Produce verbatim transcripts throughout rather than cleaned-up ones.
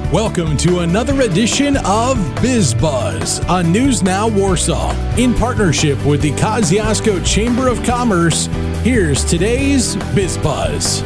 Welcome to another edition of BizBuzz on News Now Warsaw. In partnership with the Kosciuszko Chamber of Commerce, here's today's BizBuzz.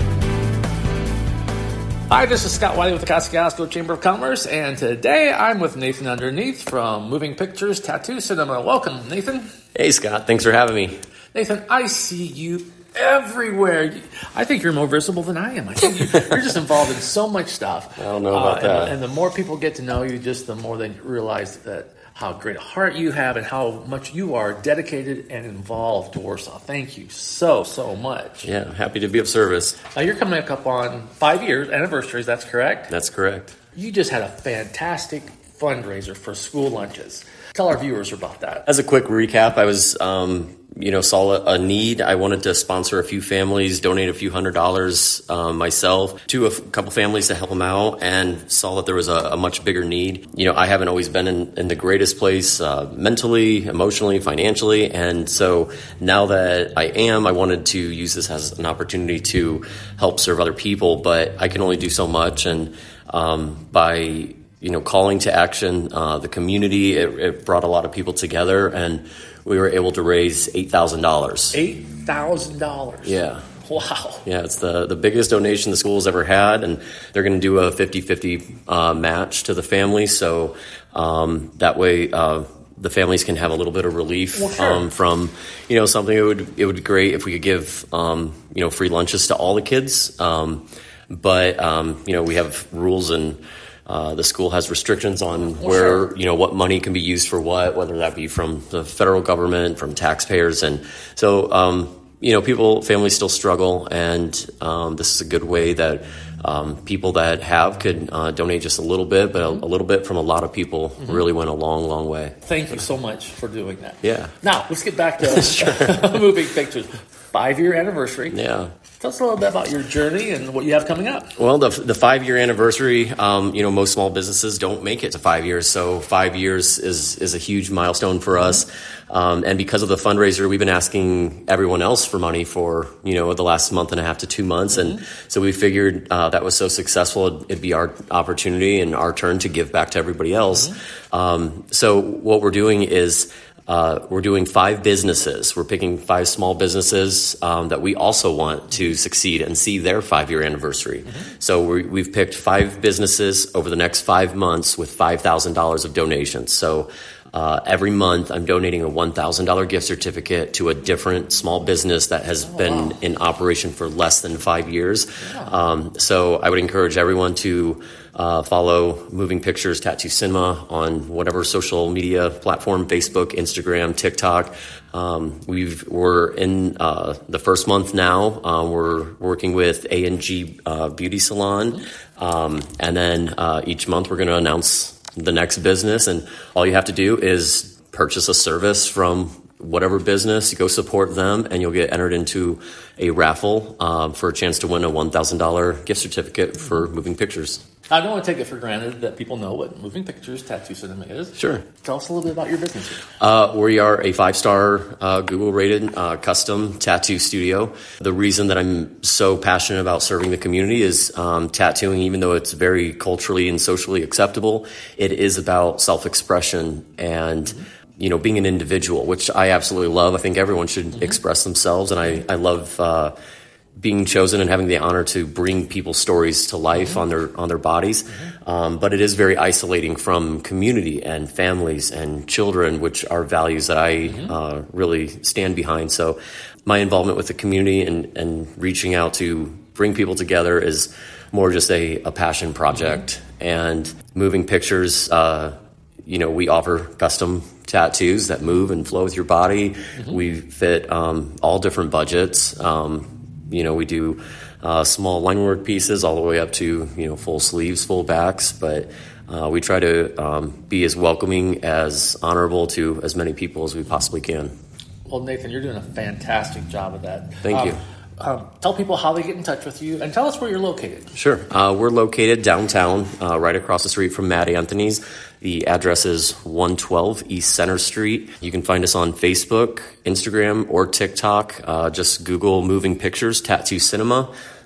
Hi, this is Scott Wiley with the Kosciuszko Chamber of Commerce, and today I'm with Nathan Underneath from Moving Pictures Tattoo Cinema. Welcome, Nathan. Hey, Scott. Thanks for having me. Nathan, I see you everywhere. I think you're more visible than I am. I think you're just involved in so much stuff. I don't know about uh, that. And, and the more people get to know you, just the more they realize that how great a heart you have and how much you are dedicated and involved to Warsaw. Thank you so, so much. Yeah, happy to be of service. Now, you're coming up on five years anniversaries, that's correct? That's correct. You just had a fantastic fundraiser for school lunches. Tell our viewers about that. As a quick recap, I was, um, you know, saw a need. I wanted to sponsor a few families, donate a few hundred dollars um, myself to a f- couple families to help them out, and saw that there was a, a much bigger need. You know, I haven't always been in, in the greatest place uh, mentally, emotionally, financially, and so now that I am, I wanted to use this as an opportunity to help serve other people, but I can only do so much, and um, by you know, calling to action, uh, the community, it, it brought a lot of people together, and we were able to raise eight thousand dollars. eight thousand dollars? Yeah. Wow. Yeah, it's the, the biggest donation the school's ever had, and they're going to do a fifty-fifty uh, match to the family, so um, that way uh, the families can have a little bit of relief well, sure. um, from, you know, something. It would, it would be great if we could give, um, you know, free lunches to all the kids, um, but, um, you know, we have rules and Uh, the school has restrictions on well, where, sure. you know, what money can be used for what, whether that be from the federal government, from taxpayers. And so, um, you know, people, families still struggle. And um, this is a good way that um, people that have could uh, donate just a little bit, but a, a little bit from a lot of people mm-hmm. really went a long, long way. Thank you so much for doing that. Yeah. Now, let's get back to Moving Pictures. Five-year anniversary. Yeah. Tell us a little bit about your journey and what you have coming up. Well, the the five-year anniversary, um, you know, most small businesses don't make it to five years. So five years is is a huge milestone for mm-hmm. us. Um, and because of the fundraiser, we've been asking everyone else for money for, you know, the last month and a half to two months. Mm-hmm. And so we figured uh, that was so successful, it'd, it'd be our opportunity and our turn to give back to everybody else. Mm-hmm. Um, so what we're doing is Uh, we're doing five businesses. We're picking five small businesses um, that we also want to succeed and see their five-year anniversary. Mm-hmm. So we, we've picked five businesses over the next five months with five thousand dollars of donations. So uh, every month I'm donating a one thousand dollars gift certificate to a different small business that has oh, been wow. in operation for less than five years. Yeah. Um, so I would encourage everyone to Uh, follow Moving Pictures Tattoo Cinema on whatever social media platform, Facebook, Instagram, TikTok. Um, we've, we're in uh, the first month now. Uh, we're working with A and G uh, Beauty Salon. Um, and then uh, each month we're going to announce the next business. And all you have to do is purchase a service from whatever business, you go support them, and you'll get entered into a raffle um, for a chance to win a one thousand dollars gift certificate for Moving Pictures. I don't want to take it for granted that people know what Moving Pictures Tattoo Cinema is. Sure. Tell us a little bit about your business here. Uh, we are a five-star uh, Google-rated uh, custom tattoo studio. The reason that I'm so passionate about serving the community is um, tattooing, even though it's very culturally and socially acceptable, it is about self-expression and mm-hmm. you know, being an individual, which I absolutely love. I think everyone should mm-hmm. express themselves, and I, I love uh, being chosen and having the honor to bring people's stories to life mm-hmm. on their on their bodies. Mm-hmm. Um, but it is very isolating from community and families and children, which are values that I mm-hmm. uh, really stand behind. So my involvement with the community and, and reaching out to bring people together is more just a, a passion project. Mm-hmm. And Moving Pictures, uh, you know, we offer custom tattoos that move and flow with your body. Mm-hmm. We fit um, all different budgets. Um, you know, we do uh, small line work pieces all the way up to, you know, full sleeves, full backs. But uh, we try to um, be as welcoming, as honorable to as many people as we possibly can. Well, Nathan, you're doing a fantastic job of that. Thank um, you. Um, tell people how they get in touch with you, and tell us where you're located. Sure. Uh, we're located downtown, uh, right across the street from Mad Anthony's. The address is one twelve East Center Street. You can find us on Facebook, Instagram, or TikTok. Uh, just Google Moving Pictures Tattoo Cinema.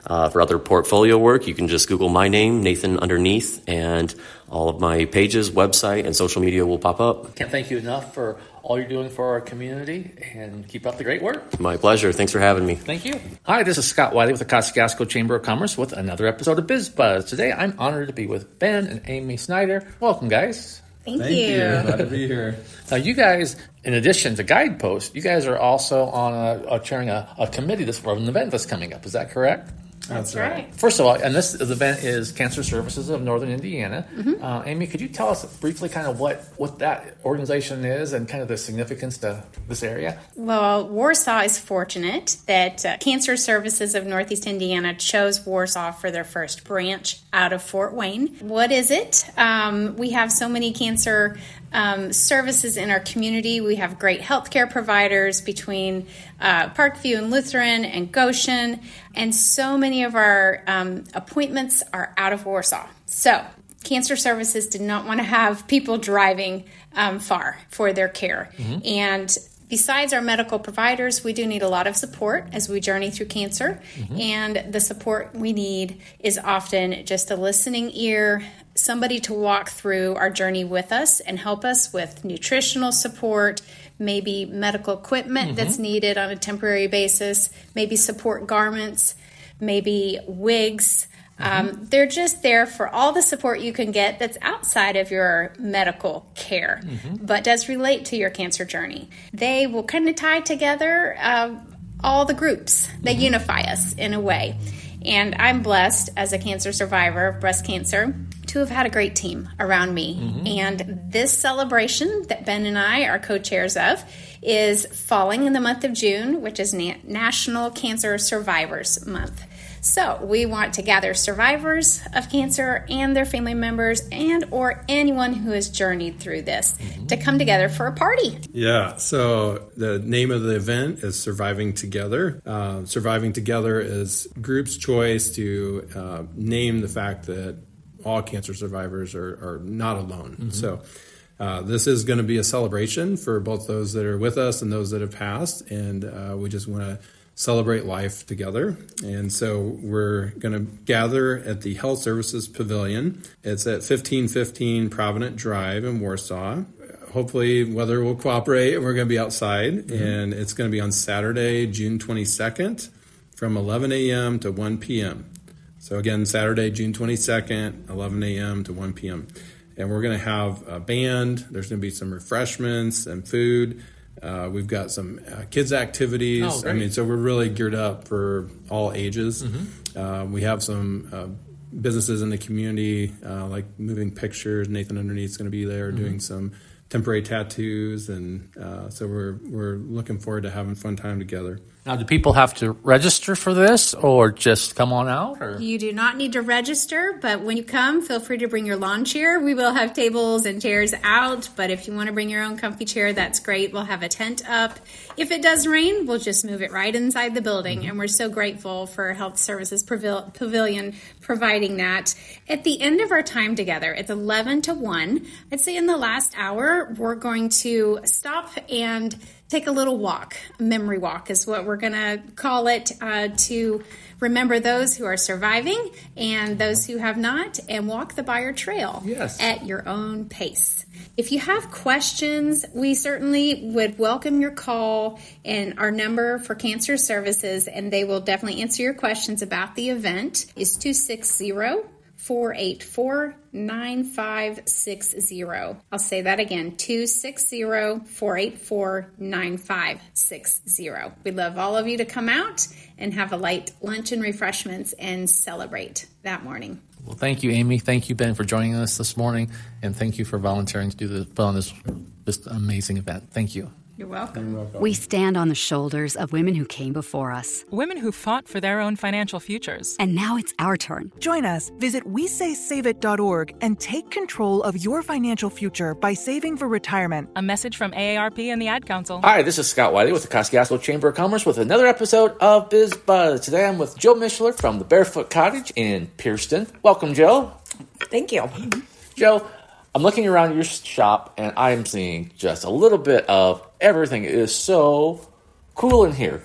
Uh, for other portfolio work, you can just Google my name, Nathan underneath, and all of my pages, website, and social media will pop up. Can't thank you enough for all you're doing for our community, and keep up the great work. My pleasure. Thanks for having me. Thank you. Hi, this is Scott Wiley with the Kosciuszko Chamber of Commerce with another episode of Biz Buzz. Today, I'm honored to be with Ben and Amy Snyder. Welcome, guys. Thank, Thank you. you. Glad to be here. Now, you guys, in addition to Guidepost, you guys are also on a, a chairing a, a committee this for an event that's coming up. Is that correct? That's, That's right. First of all, and this event is Cancer Services of Northern Indiana. Mm-hmm. Uh, Amy, could you tell us briefly kind of what, what that organization is and kind of the significance to this area? Well, Warsaw is fortunate that uh, Cancer Services of Northeast Indiana chose Warsaw for their first branch out of Fort Wayne. What is it? Um, we have so many cancer Um, services in our community. We have great healthcare providers between uh, Parkview and Lutheran and Goshen, and so many of our um, appointments are out of Warsaw. So Cancer Services did not want to have people driving um, far for their care. Mm-hmm. And besides our medical providers, we do need a lot of support as we journey through cancer. Mm-hmm. And the support we need is often just a listening ear, somebody to walk through our journey with us and help us with nutritional support, maybe medical equipment mm-hmm. that's needed on a temporary basis, maybe support garments, maybe wigs. Mm-hmm. Um, they're just there for all the support you can get that's outside of your medical care, mm-hmm. but does relate to your cancer journey. They will kind of tie together uh, all the groups. They mm-hmm. unify us in a way. And I'm blessed as a cancer survivor of breast cancer to have had a great team around me. Mm-hmm. And this celebration that Ben and I are co-chairs of is falling in the month of June, which is Na- National Cancer Survivors Month. So we want to gather survivors of cancer and their family members and or anyone who has journeyed through this mm-hmm. to come together for a party. Yeah, so the name of the event is Surviving Together. Uh, Surviving Together is group's choice to uh, name the fact that all cancer survivors are, are not alone. Mm-hmm. So uh, this is going to be a celebration for both those that are with us and those that have passed, and uh, we just want to celebrate life together. And so we're going to gather at the Health Services Pavilion. It's at fifteen fifteen Provident Drive in Warsaw. Hopefully weather will cooperate. We're going to be outside, mm-hmm. and it's going to be on Saturday, June twenty-second from eleven a.m. to one p.m. So again, Saturday, June twenty-second, eleven a.m. to one p.m. And we're going to have a band. There's going to be some refreshments and food. Uh, we've got some uh, kids activities. Oh, I mean, so we're really geared up for all ages. Mm-hmm. Uh, we have some uh, businesses in the community, uh, like Moving Pictures. Nathan underneath is going to be there mm-hmm. doing some temporary tattoos, and uh, so we're we're looking forward to having a fun time together. Now, do people have to register for this or just come on out? Or? You do not need to register, but when you come, feel free to bring your lawn chair. We will have tables and chairs out, but if you want to bring your own comfy chair, that's great. We'll have a tent up. If it does rain, we'll just move it right inside the building, mm-hmm. and we're so grateful for Health Services Pavil- Pavilion providing that. At the end of our time together, it's eleven to one. I'd say in the last hour, we're going to stop and take a little walk. A memory walk is what we're going to call it, uh, to remember those who are surviving and those who have not, and walk the Buyer Trail yes. at your own pace. If you have questions, we certainly would welcome your call and our number for Cancer Services, and they will definitely answer your questions about the event is two six zero, four eight four, nine five six zero. I'll say that again, two six zero, four eight four, nine five six zero. We'd love all of you to come out and have a light lunch and refreshments and celebrate that morning. Well, thank you, Amy. Thank you, Ben, for joining us this morning, and thank you for volunteering to do this, put on this, this amazing event. Thank you. You're welcome. You're welcome. We stand on the shoulders of women who came before us. Women who fought for their own financial futures. And now it's our turn. Join us. Visit we say save it dot org and take control of your financial future by saving for retirement. A message from A A R P and the Ad Council. Hi, this is Scott Wiley with the Kosciuszko Chamber of Commerce with another episode of Biz Buzz. Today I'm with Joe Mishler from the Barefoot Cottage in Pierceton. Welcome, Joe. Thank you. Joe, I'm looking around your shop and I'm seeing just a little bit of everything. It is so cool in here.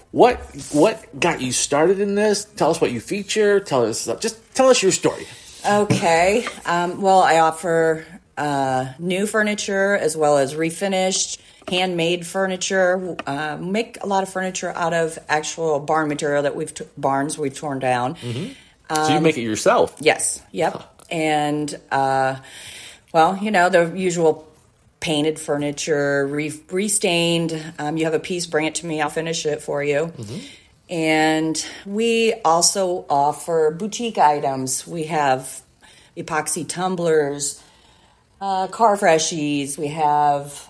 what what got you started in this? Tell us what you feature. Tell us just tell us your story. Okay. Um, well, I offer uh, new furniture as well as refinished, handmade furniture. Uh, make a lot of furniture out of actual barn material that we've t- barns we've torn down. Mm-hmm. Um, so you make it yourself? Yes. Yep. Huh. And uh, well, you know, the usual painted furniture, re- restained. Um, you have a piece, bring it to me, I'll finish it for you. Mm-hmm. And we also offer boutique items. We have epoxy tumblers, uh, car freshies. We have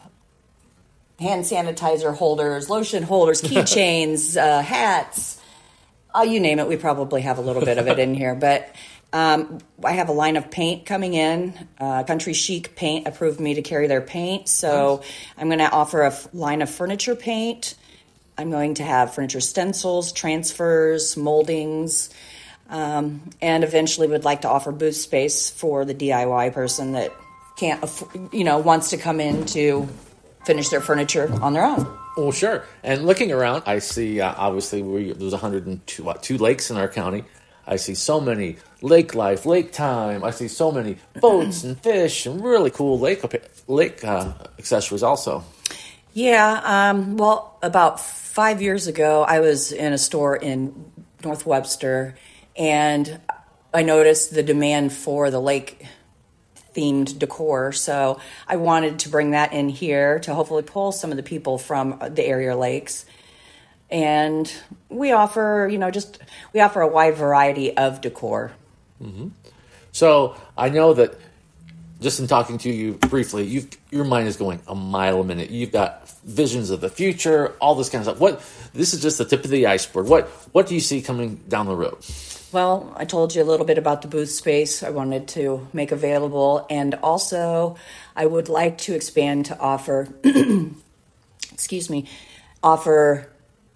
hand sanitizer holders, lotion holders, keychains, uh, hats. Oh, you name it. We probably have a little bit of it in here. But um, I have a line of paint coming in. Uh, Country Chic Paint approved me to carry their paint. So nice. I'm going to offer a f- line of furniture paint. I'm going to have furniture stencils, transfers, moldings, um, and eventually would like to offer booth space for the D I Y person that can't, aff- you know, wants to come in to finish their furniture on their own. Well, sure. And looking around, I see, uh, obviously, we, there's one hundred two what, two lakes in our county. I see so many lake life, lake time. I see so many boats and fish and really cool lake lake uh, accessories also. Yeah. Um, well, about five years ago, I was in a store in North Webster, and I noticed the demand for the lake themed decor. So I wanted to bring that in here to hopefully pull some of the people from the area lakes. And we offer, you know, just we offer a wide variety of decor. Mm-hmm. So I know that just in talking to you briefly, you've, your mind is going a mile a minute. You've got visions of the future, all this kind of stuff. What this is just the tip of the iceberg. What what do you see coming down the road? Well, I told you a little bit about the booth space I wanted to make available, and also I would like to expand to offer, excuse me, offer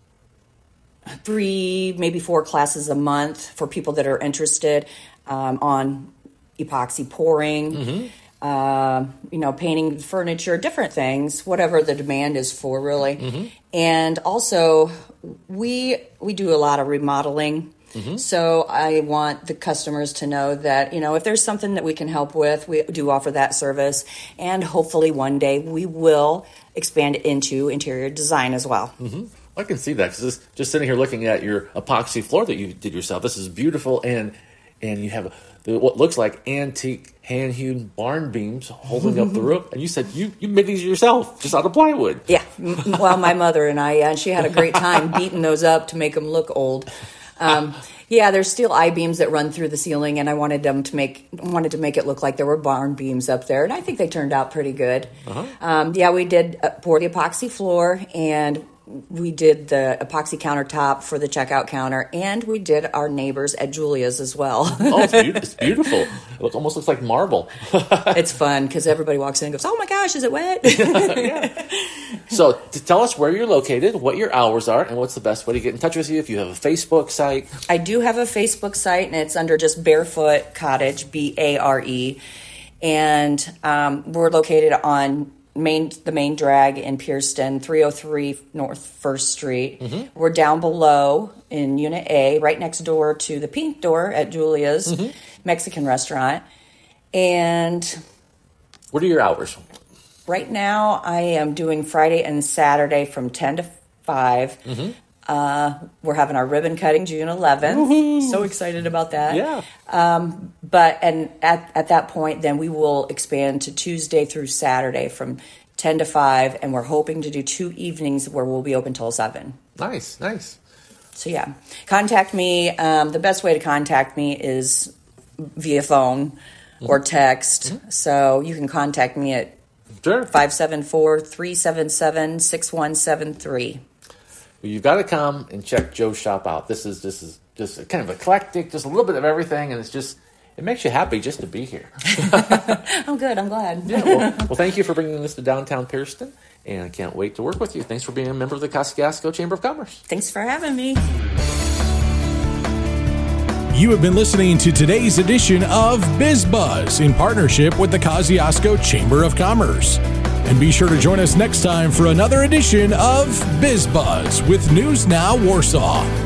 three, maybe four classes a month for people that are interested um, on epoxy pouring, mm-hmm. uh, you know, painting furniture, different things, whatever the demand is for, really. Mm-hmm. And also, we we do a lot of remodeling. Mm-hmm. So I want the customers to know that, you know, if there's something that we can help with, we do offer that service. And hopefully one day we will expand into interior design as well. Mm-hmm. I can see that because just sitting here looking at your epoxy floor that you did yourself, this is beautiful. And and you have what looks like antique hand-hewn barn beams holding up the roof. And you said you, you made these yourself just out of plywood. Yeah. Well, my mother and I, and she had a great time beating those up to make them look old. Um, yeah, there's steel I-beams that run through the ceiling, and I wanted them to make wanted to make it look like there were barn beams up there, and I think they turned out pretty good. Uh-huh. Um, yeah, we did uh, pour the epoxy floor, and we did the epoxy countertop for the checkout counter, and we did our neighbors at Julia's as well. Oh, it's, be- it's beautiful. It almost looks like marble. It's fun because everybody walks in and goes, "Oh my gosh, is it wet?" Yeah. So to tell us where you're located, what your hours are, and what's the best way to get in touch with you if you have a Facebook site. I do have a Facebook site, and it's under just Barefoot Cottage, B A R E. And um, we're located on main the main drag in Pierceton, three oh three North First Street. Mm-hmm. We're down below in Unit A, right next door to the Pink Door at Julia's mm-hmm. Mexican restaurant. And what are your hours? Right now, I am doing Friday and Saturday from ten to five. Mm-hmm. Uh, we're having our ribbon cutting June eleventh. Woo-hoo. So excited about that. Yeah. Um, but and at, at that point, then we will expand to Tuesday through Saturday from ten to five, and we're hoping to do two evenings where we'll be open till seven. Nice, nice. So yeah, contact me. Um, the best way to contact me is via phone mm-hmm. or text. Mm-hmm. So you can contact me at Sure. five seven four, three seven seven, six one seven three. Well, you've got to come and check Joe's shop out. This is this is just kind of eclectic, just a little bit of everything, and it's just it makes you happy just to be here. I'm good. I'm glad. Yeah. Well, well, thank you for bringing this to downtown Pierceton, and I can't wait to work with you. Thanks for being a member of the Kosciuszko Chamber of Commerce. Thanks for having me. You have been listening to today's edition of BizBuzz in partnership with the Kosciuszko Chamber of Commerce. And be sure to join us next time for another edition of BizBuzz with News Now Warsaw.